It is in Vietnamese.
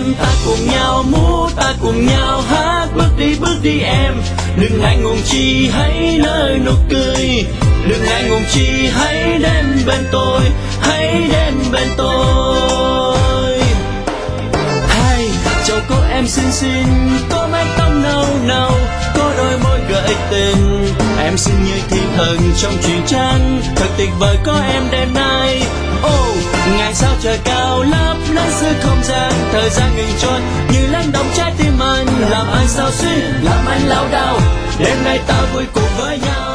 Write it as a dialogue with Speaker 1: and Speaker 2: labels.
Speaker 1: em. Ta cùng nhau múa, ta cùng nhau hát, bước đi em. Đừng ngại ngùng chi, hãy nở nụ cười. Đừng ngại ngùng chi, hãy đến bên tôi, hãy đến bên tôi. Hay chào cô em xinh xinh, có mái tóc nâu nâu, có đôi môi gợi tình. Em xinh như thiên thần trong truyện tranh, thật tuyệt vời có em đêm nay. Ngày sao trời cao lấp lánh giữa không gian, thời gian ngừng trôi như lắng động trái tim anh, làm anh sao xuyên, làm anh lao đao. Đêm nay ta vui cùng với nhau.